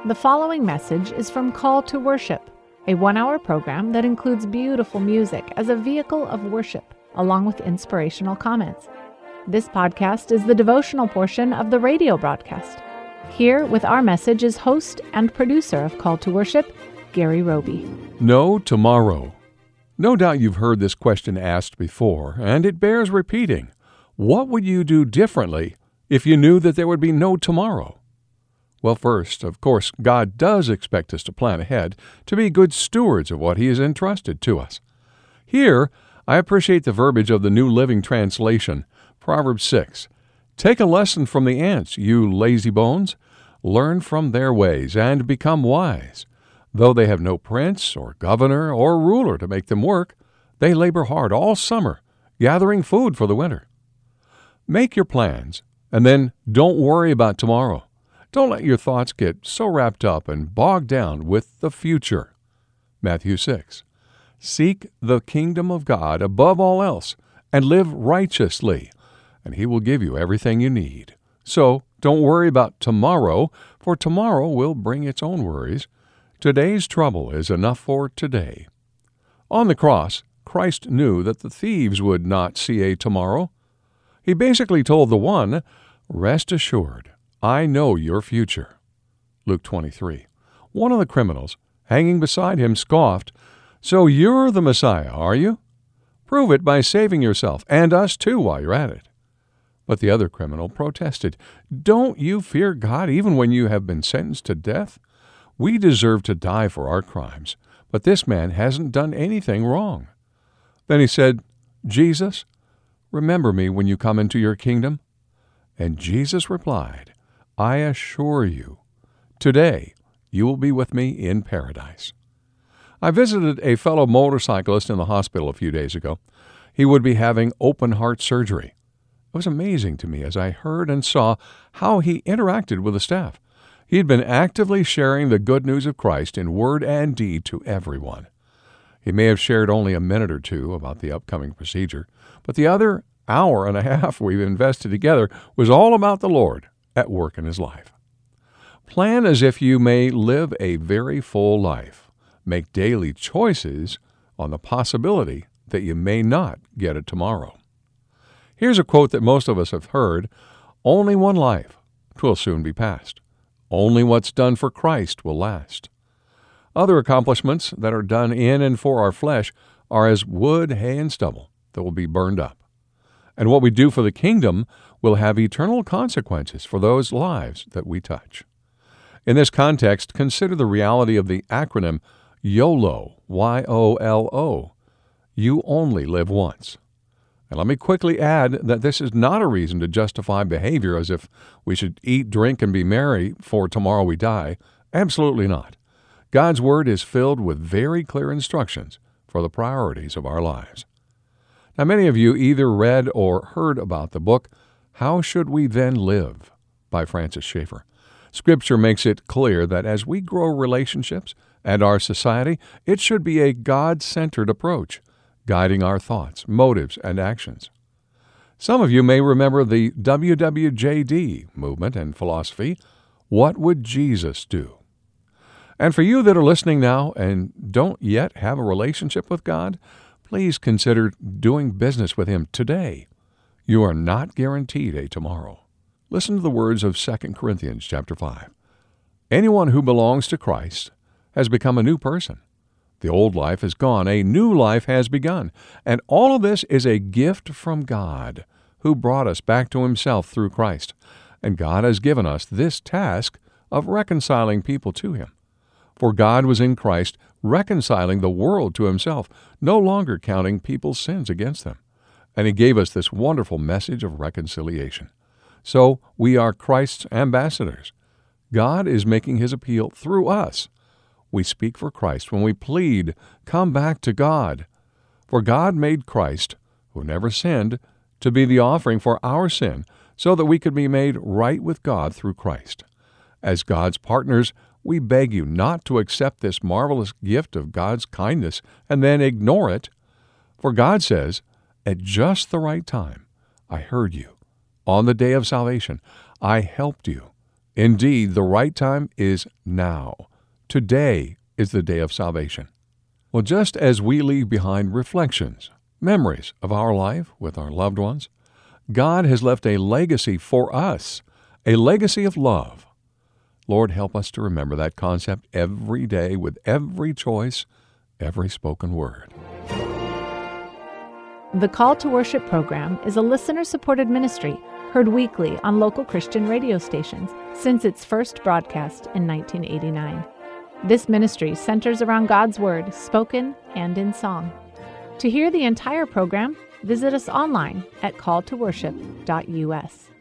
The following message is from Call to Worship, a 1-hour program that includes beautiful music as a vehicle of worship, along with inspirational comments. This podcast is the devotional portion of the radio broadcast. Here with our message is host and producer of Call to Worship, Gary Roby. No tomorrow. No doubt you've heard this question asked before, and it bears repeating. What would you do differently if you knew that there would be no tomorrow? Well, first, of course, God does expect us to plan ahead, to be good stewards of what He has entrusted to us. Here, I appreciate the verbiage of the New Living Translation, Proverbs 6. Take a lesson from the ants, you lazy bones. Learn from their ways and become wise. Though they have no prince or governor or ruler to make them work, they labor hard all summer, gathering food for the winter. Make your plans, and then don't worry about tomorrow. Don't let your thoughts get so wrapped up and bogged down with the future. Matthew 6. Seek the kingdom of God above all else and live righteously, and He will give you everything you need. So don't worry about tomorrow, for tomorrow will bring its own worries. Today's trouble is enough for today. On the cross, Christ knew that the thieves would not see a tomorrow. He basically told the one, "Rest assured, I know your future." Luke 23. One of the criminals, hanging beside him, scoffed, "So you're the Messiah, are you? Prove it by saving yourself, and us too while you're at it." But the other criminal protested, "Don't you fear God even when you have been sentenced to death? We deserve to die for our crimes, but this man hasn't done anything wrong." Then he said, "Jesus, remember me when you come into your kingdom." And Jesus replied, "I assure you, today you will be with me in paradise." I visited a fellow motorcyclist in the hospital a few days ago. He would be having open-heart surgery. It was amazing to me as I heard and saw how he interacted with the staff. He had been actively sharing the good news of Christ in word and deed to everyone. He may have shared only a minute or two about the upcoming procedure, but the other hour and a half we've invested together was all about the Lord at work in his life. Plan as if you may live a very full life. Make daily choices on the possibility that you may not get it tomorrow. Here's a quote that most of us have heard: "Only one life, 'twill soon be past. Only what's done for Christ will last." Other accomplishments that are done in and for our flesh are as wood, hay, and stubble that will be burned up. And what we do for the kingdom will have eternal consequences for those lives that we touch. In this context, consider the reality of the acronym YOLO, Y-O-L-O. You only live once. And let me quickly add that this is not a reason to justify behavior as if we should eat, drink, and be merry for tomorrow we die. Absolutely not. God's Word is filled with very clear instructions for the priorities of our lives. Now, many of you either read or heard about the book, How Should We Then Live? By Francis Schaeffer. Scripture makes it clear that as we grow relationships and our society, it should be a God-centered approach, guiding our thoughts, motives, and actions. Some of you may remember the WWJD movement and philosophy, What Would Jesus Do? And for you that are listening now and don't yet have a relationship with God, please consider doing business with Him today. You are not guaranteed a tomorrow. Listen to the words of 2 Corinthians chapter 5. Anyone who belongs to Christ has become a new person. The old life is gone, a new life has begun, and all of this is a gift from God, who brought us back to Himself through Christ. And God has given us this task of reconciling people to Him. For God was in Christ reconciling the world to Himself, no longer counting people's sins against them. And He gave us this wonderful message of reconciliation. So we are Christ's ambassadors. God is making His appeal through us. We speak for Christ when we plead, "Come back to God." For God made Christ, who never sinned, to be the offering for our sin, so that we could be made right with God through Christ. As God's partners, we beg you not to accept this marvelous gift of God's kindness and then ignore it. For God says, "At just the right time, I heard you. On the day of salvation, I helped you. Indeed, the right time is now. Today is the day of salvation. Well, just as we leave behind reflections, memories of our life with our loved ones, God has left a legacy for us, a legacy of love. Lord, help us to remember that concept every day with every choice, every spoken word. The Call to Worship program is a listener-supported ministry heard weekly on local Christian radio stations since its first broadcast in 1989. This ministry centers around God's Word, spoken and in song. To hear the entire program, visit us online at calltoworship.us.